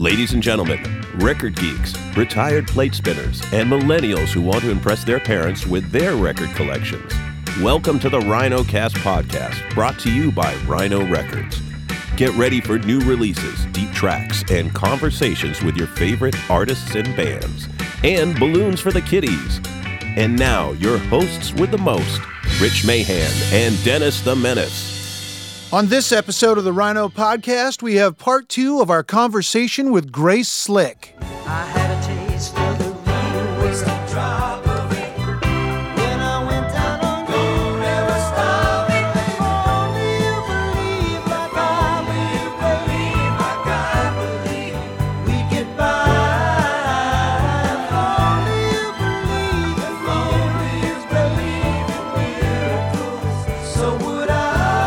Ladies and gentlemen, record geeks, retired plate spinners, and millennials who want to impress their parents with their record collections. Welcome to the RhinoCast podcast, brought to you by Rhino Records. Get ready for new releases, deep tracks, and conversations with your favorite artists and bands, and balloons for the kiddies. And now, your hosts with the most, Rich Mahan and Dennis the Menace. On this episode of the Rhino Podcast, we have part 2 of our conversation with Grace Slick. I had a taste of the real waste of drop of it. When I went down on Gold River Stop. Only you believe, like I believe, like I believe we get by. Only you believe, if only you believe in miracles, so would I.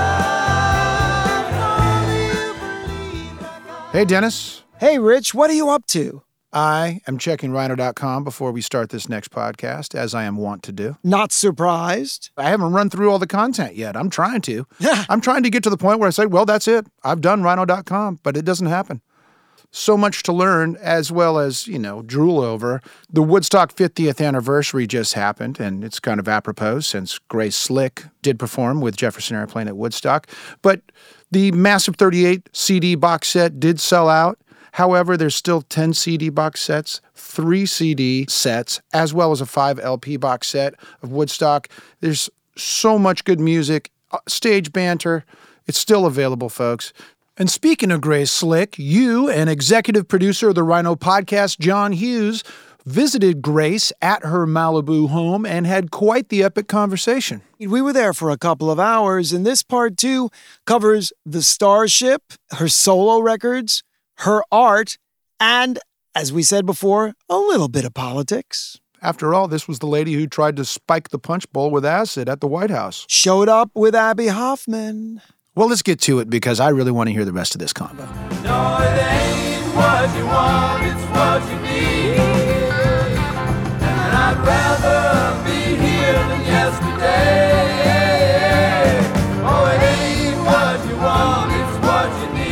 Hey, Dennis. Hey, Rich, what are you up to? I am checking Rhino.com before we start this next podcast, as I am wont to do. Not surprised? I haven't run through all the content yet. I'm trying to. I'm trying to get to the point where I say, well, that's it. I've done Rhino.com, but it doesn't happen. So much to learn, as well as, drool over. The Woodstock 50th anniversary just happened, and it's kind of apropos since Grace Slick did perform with Jefferson Airplane at Woodstock. But the massive 38 CD box set did sell out. However, there's still 10 CD box sets, 3 CD sets, as well as a 5 LP box set of Woodstock. There's so much good music, stage banter. It's still available, folks. And speaking of Grace Slick, you and executive producer of the Rhino Podcast, John Hughes, visited Grace at her Malibu home and had quite the epic conversation. We were there for a couple of hours, and this part 2 covers the Starship, her solo records, her art, and, as we said before, a little bit of politics. After all, this was the lady who tried to spike the punch bowl with acid at the White House. Showed up with Abby Hoffman. Well, let's get to it because I really want to hear the rest of this combo. No, it ain't what you want, it's what you need. And I'd rather be here than yesterday. Oh, it ain't what you want, it's what you need.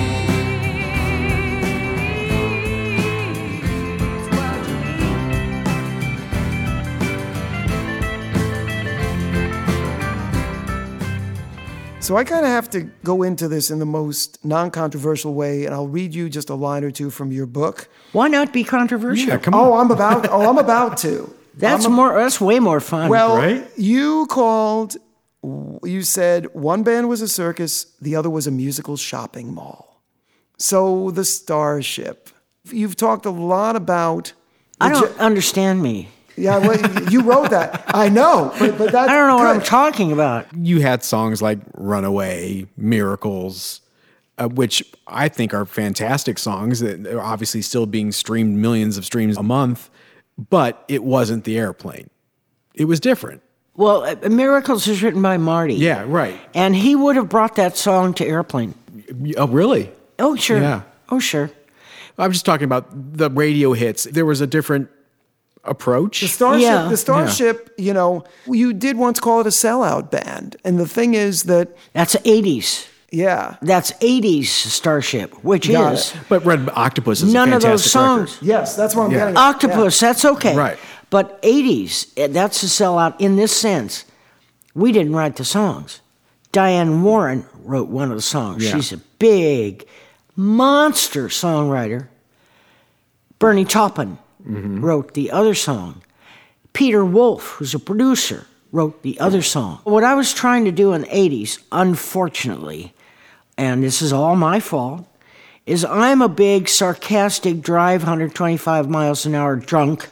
So I kind of have to go into this in the most non-controversial way, and I'll read you just a line or two from your book. Why not be controversial? Yeah, come on. I'm about to. That's way more fun. Well, right? You said one band was a circus, the other was a musical shopping mall. So the Starship. You've talked a lot about... I don't understand me. Yeah, well, you wrote that. I know, but that's I don't know good. what I'm talking about. You had songs like Runaway, Miracles, which I think are fantastic songs that are obviously still being streamed millions of streams a month, but it wasn't the Airplane. It was different. Well, Miracles is written by Marty. Yeah, right. And he would have brought that song to Airplane. Oh, really? Oh, sure. Yeah. Oh, sure. I'm just talking about the radio hits. There was a different approach. The Starship, Yeah. You did once call it a sellout band. And the thing is that... That's 80s. Yeah. That's 80s Starship, which Got is... it. But Red Octopus is None a of fantastic those songs. record. Yes, that's what I'm getting at. Octopus, that's okay. Right. But 80s, that's a sellout in this sense. We didn't write the songs. Diane Warren wrote one of the songs. Yeah. She's a big, monster songwriter. Bernie Taupin wrote the other song. Peter Wolf, who's a producer, wrote the other song. What I was trying to do in the 80s, unfortunately, and this is all my fault, is I'm a big, sarcastic, drive 125 miles an hour drunk.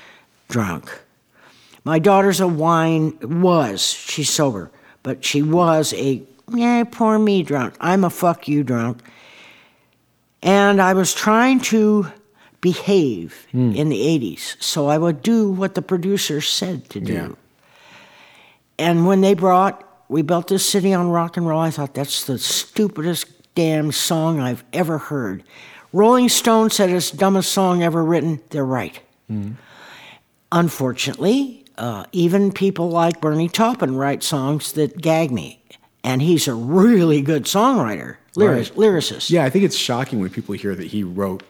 My daughter's she's sober, but she was poor me drunk. I'm a fuck you drunk. And I was trying to behave in the 80s, so I would do what the producer said to do. Yeah. And when we built this city on rock and roll, I thought, that's the stupidest damn song I've ever heard. Rolling Stone said it's the dumbest song ever written. They're right. Unfortunately, even people like Bernie Taupin write songs that gag me. And he's a really good songwriter, lyricist. Yeah, I think it's shocking when people hear that he wrote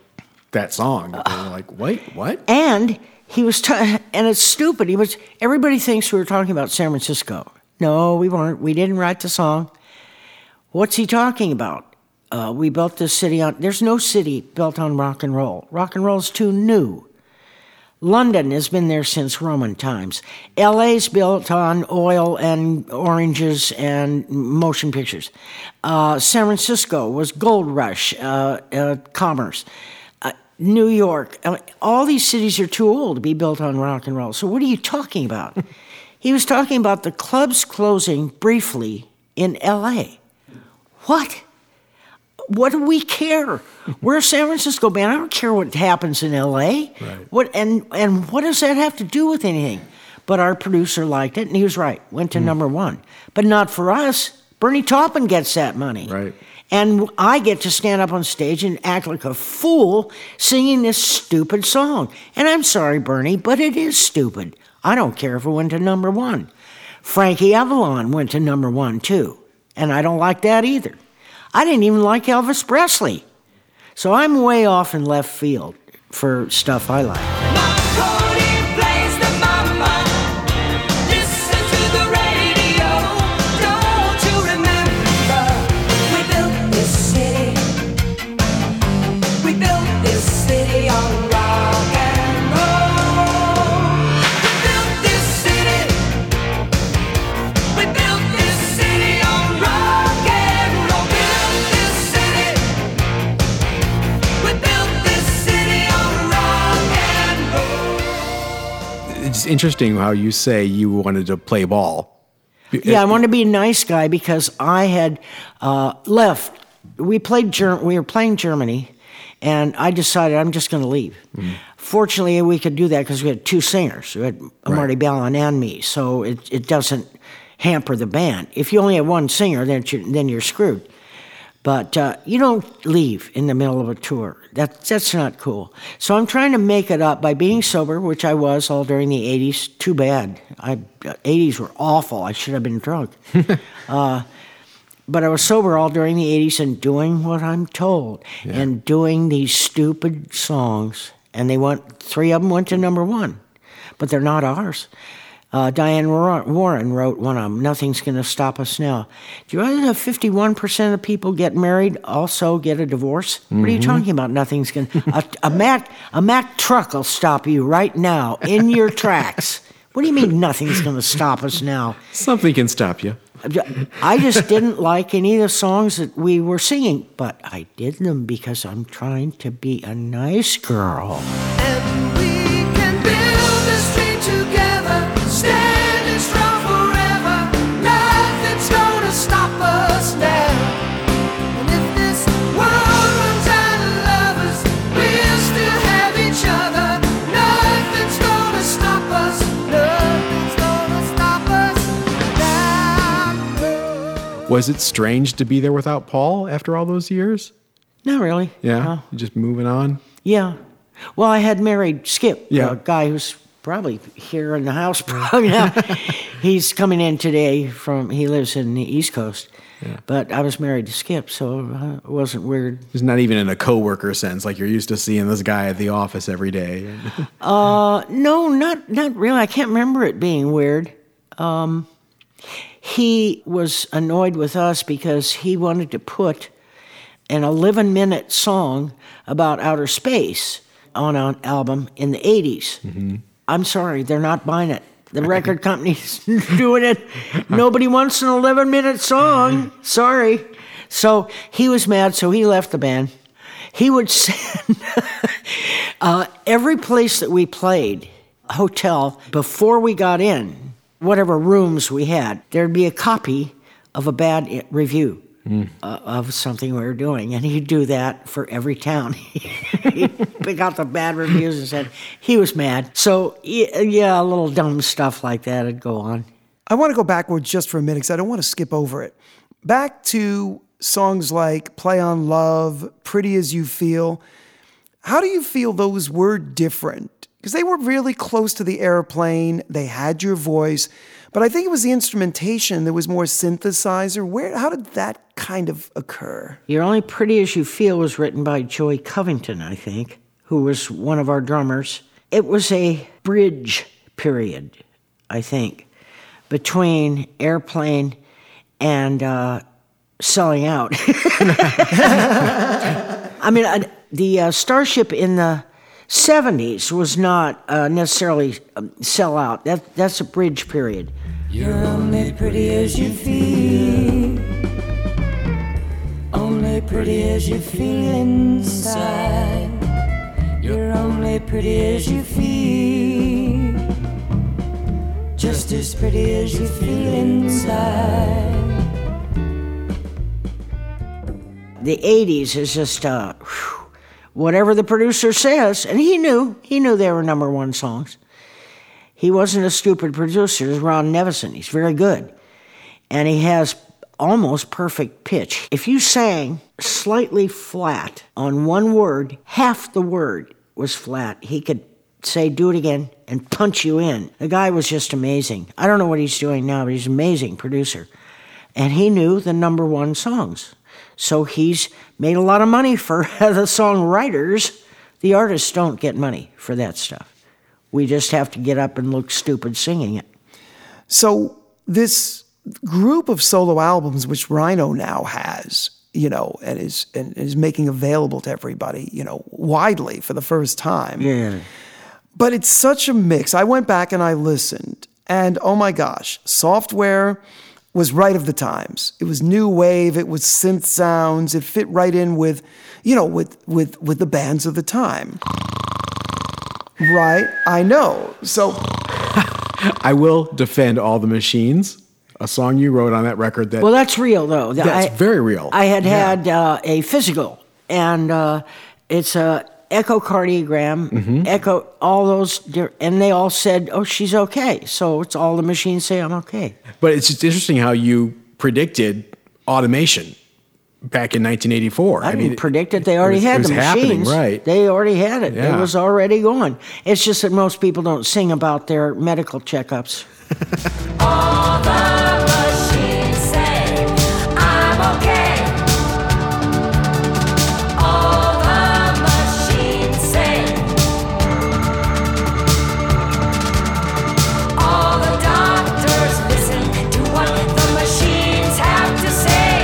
that song. They were like, wait, what? And he was, and it's stupid. Everybody thinks we were talking about San Francisco. No, we weren't. We didn't write the song. What's he talking about? We built this city on, there's no city built on rock and roll. Rock and roll is too new. London has been there since Roman times. LA's built on oil and oranges and motion pictures. San Francisco was gold rush, commerce. New York, all these cities are too old to be built on rock and roll. So what are you talking about? He was talking about the clubs closing briefly in LA. What? What do we care? We're a San Francisco band. I don't care what happens in L.A. Right. What and what does that have to do with anything? But our producer liked it, and he was right. Went to number one. But not for us. Bernie Taupin gets that money. Right. And I get to stand up on stage and act like a fool singing this stupid song. And I'm sorry, Bernie, but it is stupid. I don't care if it went to number one. Frankie Avalon went to number one, too. And I don't like that either. I didn't even like Elvis Presley. So I'm way off in left field for stuff I like. Marconi plays the mama. Listen to the radio. Don't you remember? We built this city. We built this city on rock and roll. We built this city. We built this city on rock and roll. We built this city on rock and roll. It's interesting how you say you wanted to play ball. Yeah, I wanted to be a nice guy because I had left. We were playing Germany, and I decided I'm just going to leave. Fortunately, we could do that because we had two singers. We had Marty Ballin and me, so it doesn't hamper the band. If you only have one singer, then you're screwed. But you don't leave in the middle of a tour. That's not cool. So I'm trying to make it up by being sober, which I was all during the 80s. Too bad. 80s were awful. I should have been drunk. But I was sober all during the 80s and doing what I'm told. And doing these stupid songs. And three of them went to number one. But they're not ours. Diane Warren wrote one of them, Nothing's Gonna Stop Us Now. Do you realize that 51% of people get married also get a divorce? What are you talking about? Nothing's gonna... a Mack truck will stop you right now in your tracks. What do you mean nothing's gonna stop us now? Something can stop you. I just didn't like any of the songs that we were singing, but I did them because I'm trying to be a nice girl. And we can build the street together, standing strong forever. Nothing's gonna stop us now. And if this world runs out of lovers, we'll still have each other. Nothing's gonna stop us. Nothing's gonna stop us now. Was it strange to be there without Paul after all those years? Not really. Yeah, No. just moving on. Yeah. Well, I had married Skip, Yeah. a guy who's probably here in the house probably now. He's coming in today he lives in the East Coast. But I was married to Skip, so it wasn't weird. It's not even in a coworker sense, like you're used to seeing this guy at the office every day. No, not really. I can't remember it being weird. He was annoyed with us because he wanted to put an 11-minute song about outer space on an album in the 80s. I'm sorry, they're not buying it. The record company's doing it. Nobody wants an 11-minute song. Sorry. So he was mad, so he left the band. He would send every place that we played, hotel, before we got in, whatever rooms we had, there'd be a copy of a bad review of something we were doing. And he'd do that for every town. He'd pick out the bad reviews and said he was mad. So, yeah, a little dumb stuff like that would go on. I want to go backwards just for a minute because I don't want to skip over it. Back to songs like Play on Love, Pretty As You Feel. How do you feel those were different? Because they were really close to the airplane. They had your voice. But I think it was the instrumentation that was more synthesizer. How did that kind of occur? You're Only Pretty As You Feel was written by Joey Covington, I think, who was one of our drummers. It was a bridge period, I think, between Airplane and selling out. I mean, the Starship in the 70s was not necessarily sell out. That's a bridge period. You're only pretty as you feel, only pretty as you feel inside. You're only pretty as you feel, just as pretty as you feel inside. The 80s is just whatever the producer says, and he knew they were number one songs. He wasn't a stupid producer. It's Ron Nevison. He's very good. And he has almost perfect pitch. If you sang slightly flat on one word, half the word was flat, he could say, do it again, and punch you in. The guy was just amazing. I don't know what he's doing now, but he's an amazing producer. And he knew the number one songs. So he's made a lot of money for the songwriters. The artists don't get money for that stuff. We just have to get up and look stupid singing it. So this group of solo albums, which Rhino now has, and is making available to everybody, widely for the first time. Yeah. But it's such a mix. I went back and I listened, and oh my gosh, Software was right of the times. It was new wave. It was synth sounds. It fit right in with the bands of the time. Right, I know. So I will defend All the Machines, a song you wrote on that record. Well, that's real, though. That's very real. I had a physical, and it's a echocardiogram, echo, all those, and they all said, oh, she's okay. So it's All the Machines say I'm okay. But it's just interesting how you predicted automation back in 1984. I didn't predict it. They already had the machines. Right. They already had it. Yeah. It was already going. It's just that most people don't sing about their medical checkups. All the machines say I'm okay. All the machines say. All the doctors listen to what the machines have to say.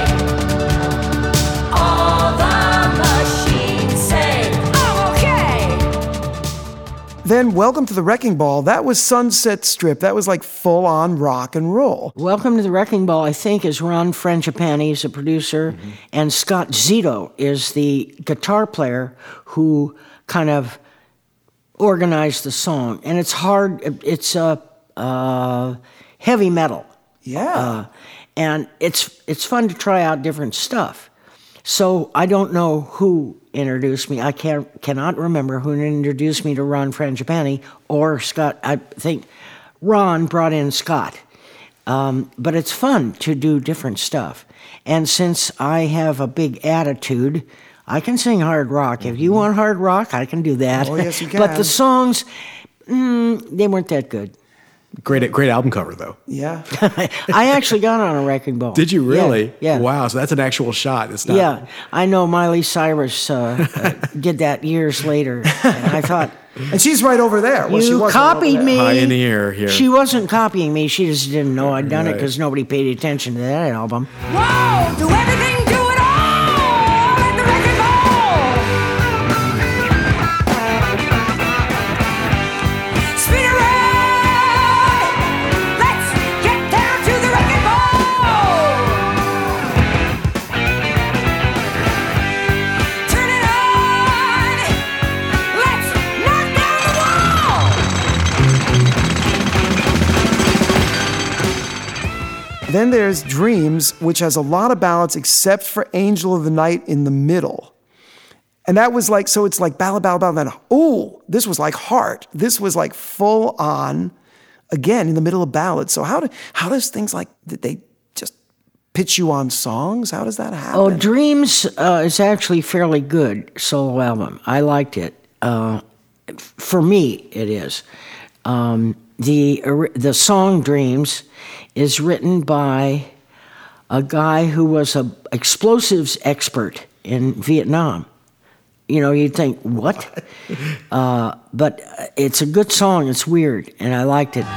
All the machines say I'm okay. then Welcome to the Wrecking Ball, that was Sunset Strip. That was like full-on rock and roll. Welcome to the Wrecking Ball, I think, is Ron Frangipane. He's a producer. And Scott Zito is the guitar player who kind of organized the song. And it's hard. It's heavy metal. Yeah. And it's fun to try out different stuff. So I don't know who introduced me. I cannot remember who introduced me to Ron Frangipane or Scott. I think Ron brought in Scott. But it's fun to do different stuff. And since I have a big attitude, I can sing hard rock. If you want hard rock, I can do that. Oh, yes, you can. But the songs, they weren't that good. Great album cover, though. Yeah. I actually got on a wrecking ball. Did you really? Yeah. Wow, so that's an actual shot. It's not. Yeah, I know Miley Cyrus did that years later. And I thought, And she's right over there. Well, she you was copied right over there. me. Pioneer here. She wasn't copying me. She just didn't know I'd done it Right. because nobody paid attention to that album. Whoa, do everything, do it all at the wrecking ball. Spin around, let's get down to the wrecking ball. Turn it on, let's knock down the wall. Then there's Dreams, which has a lot of ballads except for Angel of the Night in the middle. And that was like, so it's like ballad, then, oh, this was like Heart. This was like full on, again, in the middle of ballads. So how does things like, did they just pitch you on songs? How does that happen? Oh, Dreams is actually fairly good solo album. I liked it. For me, it is. The song Dreams is written by a guy who was an explosives expert in Vietnam. you'd think, what? But it's a good song. It's weird, and I liked it.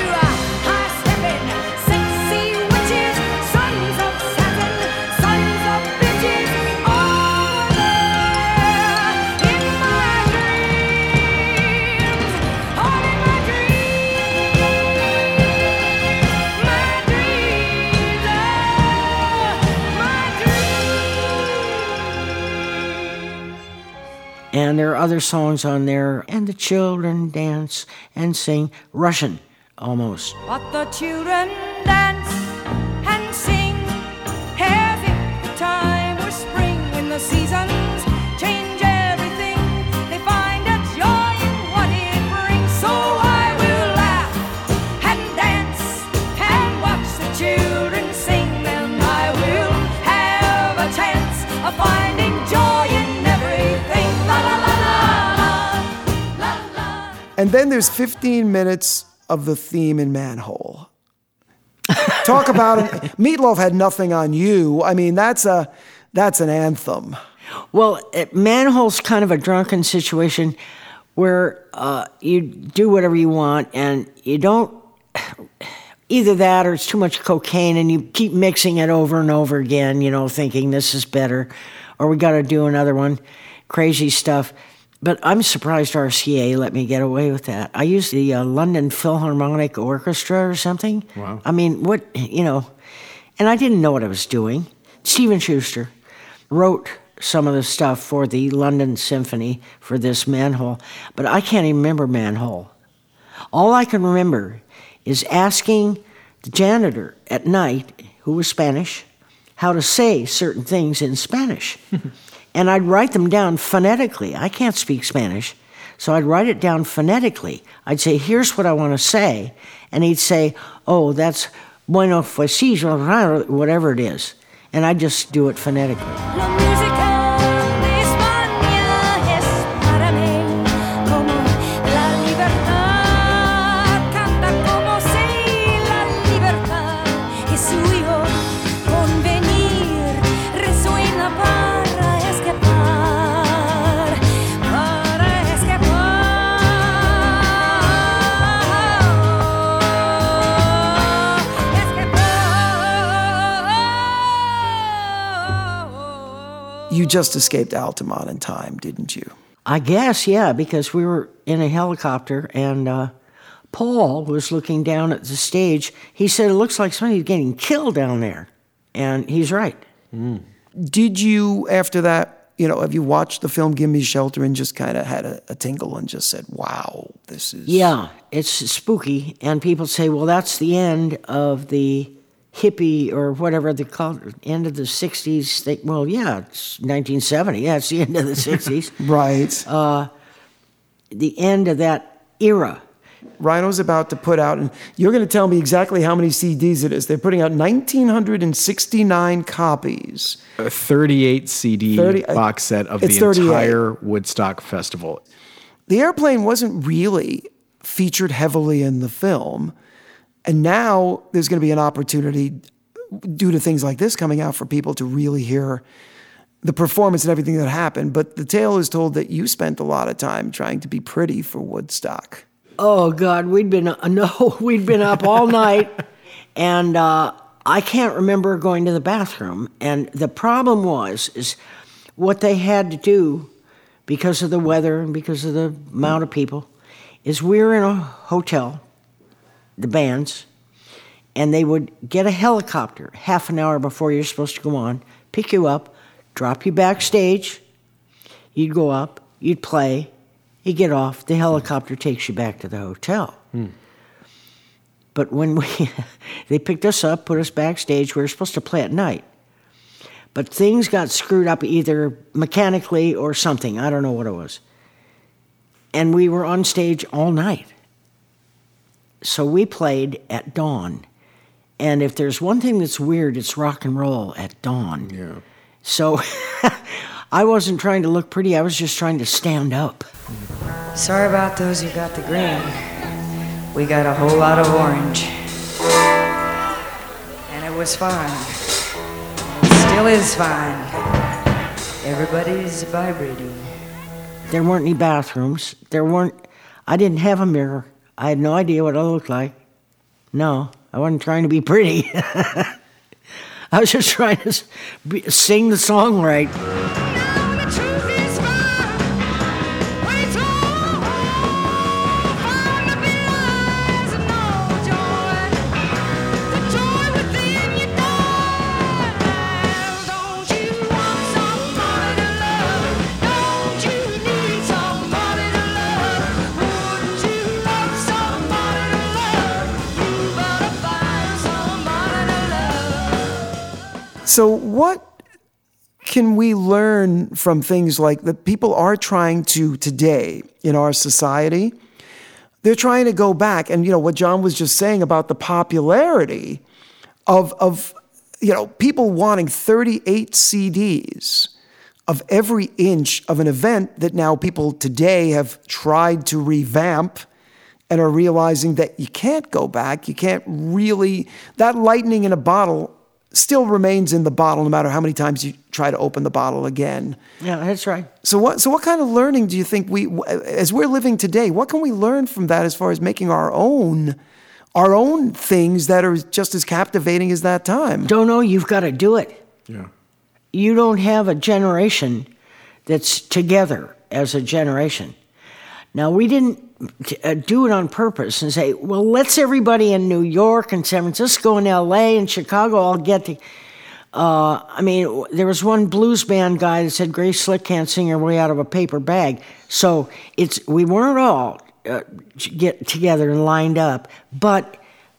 And there are other songs on there, and the children dance and sing Russian, almost. But the children dance and sing as if the time was spring when the seasons change everything. They find a joy in what it brings. So I will laugh and dance and watch the children sing. Then I will have a chance of finding joy in everything. La la la la la la la. And then there's 15 minutes of the theme in Manhole. Talk about it. Meatloaf had Nothing on You. I mean, that's an anthem. Well, Manhole's kind of a drunken situation where you do whatever you want, and you don't... Either that or it's too much cocaine, and you keep mixing it over and over again, thinking this is better, or we got to do another one. Crazy stuff. But I'm surprised RCA let me get away with that. I used the London Philharmonic Orchestra or something. Wow. I mean, what, and I didn't know what I was doing. Stephen Schuster wrote some of the stuff for the London Symphony for this Manhole, but I can't even remember Manhole. All I can remember is asking the janitor at night, who was Spanish, how to say certain things in Spanish. And I'd write them down phonetically. I can't speak Spanish, so I'd write it down phonetically. I'd say, here's what I want to say. And he'd say, oh, that's bueno, pues sí, whatever it is. And I'd just do it phonetically. La música de España es para mí como la libertad. Canta como si la libertad es su hijo. Convenir resuena para escapar, para escapar. You just escaped Altamont in time, didn't you? I guess, yeah, because we were in a helicopter, and Paul was looking down at the stage. He said, it looks like somebody's getting killed down there. And he's right. Did you, after that, have you watched the film Give Me Shelter and just kind of had a tingle and just said, wow, this is... Yeah, it's spooky. And people say, well, that's the end of the hippie or whatever they call it, end of the 60s. Well, yeah, it's 1970. Yeah, it's the end of the 60s. Right. The end of that era. Rhino's about to put out, and you're going to tell me exactly how many CDs it is. They're putting out 1,969 copies. A 38 CD box set of the 38. entire Woodstock Festival. The airplane wasn't really featured heavily in the film, and now there's going to be an opportunity, due to things like this coming out, for people to really hear the performance and everything that happened. But the tale is told that you spent a lot of time trying to be pretty for Woodstock. Oh, God, we'd been up all night, and I can't remember going to the bathroom. And the problem is what they had to do, because of the weather and because of the amount of people, is we were in a hotel, the bands, and they would get a helicopter half an hour before you're supposed to go on, pick you up, drop you backstage, you'd go up, you'd play, you get off, the helicopter takes you back to the hotel. But when they picked us up, put us backstage, we were supposed to play at night. But things got screwed up either mechanically or something. I don't know what it was. And we were on stage all night. So we played at dawn. And if there's one thing that's weird, it's rock and roll at dawn. Yeah. So I wasn't trying to look pretty. I was just trying to stand up. Sorry about those who got the green. We got a whole lot of orange. And it was fine. It still is fine. Everybody's vibrating. There weren't any bathrooms. I didn't have a mirror. I had no idea what I looked like. No, I wasn't trying to be pretty. I was just trying to sing the song right. Now the truth is found when it's all found to be lies and no joy. The joy within you dies. Don't you want somebody to love? Don't you need somebody to love? Wouldn't you love somebody to love? You better find somebody to love. So what can we learn from things like that people are trying to today in our society? They're trying to go back, and what John was just saying about the popularity of people wanting 38 CDs of every inch of an event that now people today have tried to revamp and are realizing that you can't go back. You can't really, that lightning in a bottle still remains in the bottle no matter how many times you try to open the bottle again. Yeah, that's right. So what kind of learning do you think as we're living today, what can we learn from that as far as making our own things that are just as captivating as that time? Don't know, you've got to do it. Yeah. You don't have a generation that's together as a generation. Now, we didn't do it on purpose and say, well, let's everybody in New York and San Francisco and L.A. and Chicago all get to... there was one blues band guy that said Grace Slick can't sing her way out of a paper bag. So we weren't all get together and lined up, but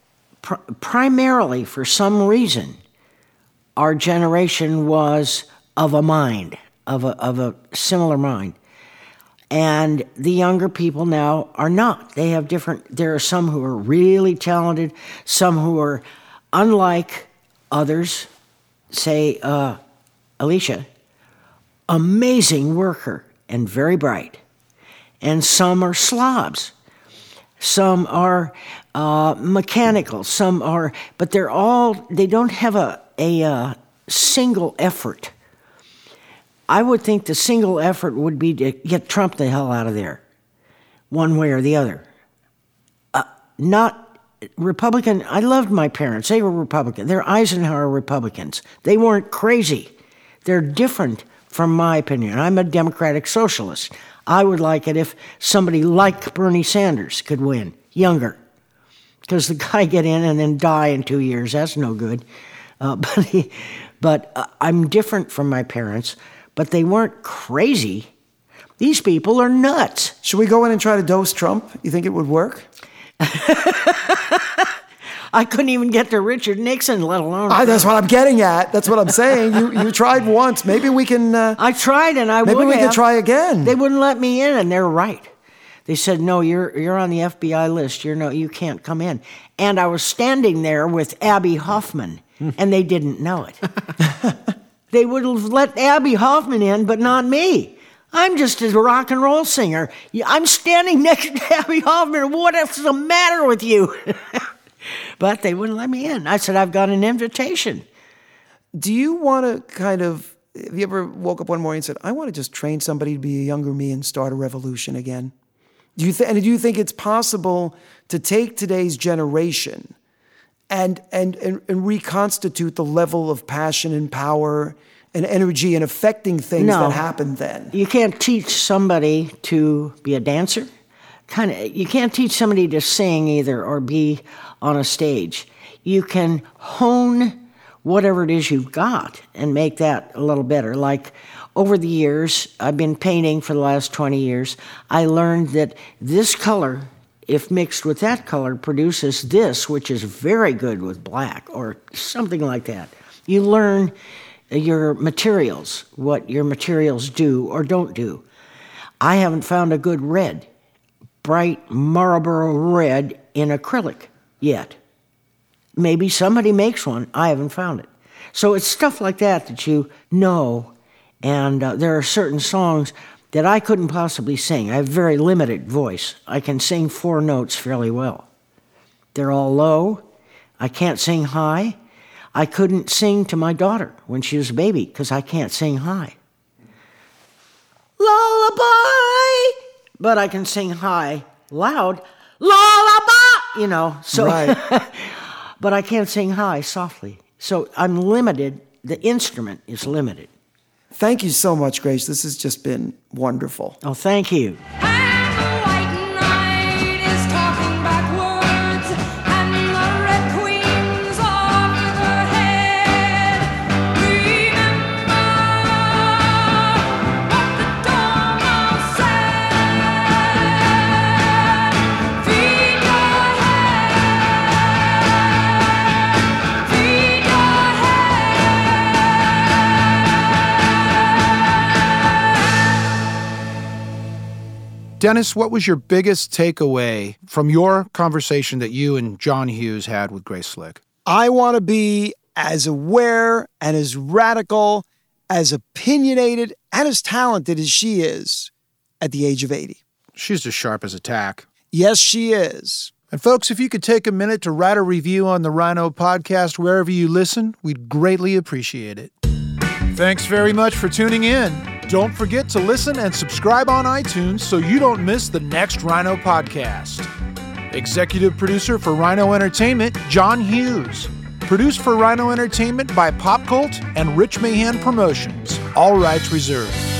primarily for some reason, our generation was of a mind, of a similar mind. And the younger people now are not. They have there are some who are really talented, some who are unlike others. Say, Alicia, amazing worker and very bright. And some are slobs. Some are mechanical. Some are, but they don't have a single effort. I would think the single effort would be to get Trump the hell out of there, one way or the other. Not Republican. I loved my parents. They were Republican. They're Eisenhower Republicans. They weren't crazy. They're different from my opinion. I'm a democratic socialist. I would like it if somebody like Bernie Sanders could win, younger. Because the guy get in and then die in 2 years. That's no good. But I'm different from my parents. But they weren't crazy. These people are nuts. Should we go in and try to dose Trump? You think it would work? I couldn't even get to Richard Nixon, let alone... That's what I'm getting at. That's what I'm saying. You tried once. Maybe we can... I tried, and I would have. Maybe we can try again. They wouldn't let me in, and they're right. They said, no, you're on the FBI list. You can't come in. And I was standing there with Abby Hoffman, and they didn't know it. They would have let Abby Hoffman in, but not me. I'm just a rock and roll singer. I'm standing next to Abby Hoffman. What is the matter with you? But they wouldn't let me in. I said, I've got an invitation. Do you want to have you ever woke up one morning and said, I want to just train somebody to be a younger me and start a revolution again? Do you think it's possible to take today's generation and reconstitute the level of passion and power and energy and affecting things that happened then? You can't teach somebody to be a dancer. You can't teach somebody to sing either or be on a stage. You can hone whatever it is you've got and make that a little better. Like over the years, I've been painting for the last 20 years. I learned that this color, if mixed with that color, produces this, which is very good with black or something like that. You learn your materials, what your materials do or don't do. I haven't found a good red, bright Marlboro red in acrylic yet. Maybe somebody makes one. I haven't found it. So it's stuff like that you know. And there are certain songs that I couldn't possibly sing. I have very limited voice. I can sing 4 notes fairly well. They're all low. I can't sing high. I couldn't sing to my daughter when she was a baby because I can't sing high. lullaby, but I can sing high, loud, lullaby, you know. So, Right. but I can't sing high, softly. So I'm limited. The instrument is limited. Thank you so much, Grace. This has just been wonderful. Oh, thank you. And the white knight is talking backwards, and the red queen's off with her head. Remember what the dormouse said. Feed your head. Feed your Dennis, what was your biggest takeaway from your conversation that you and John Hughes had with Grace Slick? I want to be as aware and as radical, as opinionated, and as talented as she is at the age of 80. She's as sharp as a tack. Yes, she is. And folks, if you could take a minute to write a review on the Rhino podcast wherever you listen, we'd greatly appreciate it. Thanks very much for tuning in. Don't forget to listen and subscribe on iTunes so you don't miss the next Rhino podcast. Executive producer for Rhino Entertainment, John Hughes. Produced for Rhino Entertainment by Pop Cult and Rich Mahan Promotions. All rights reserved.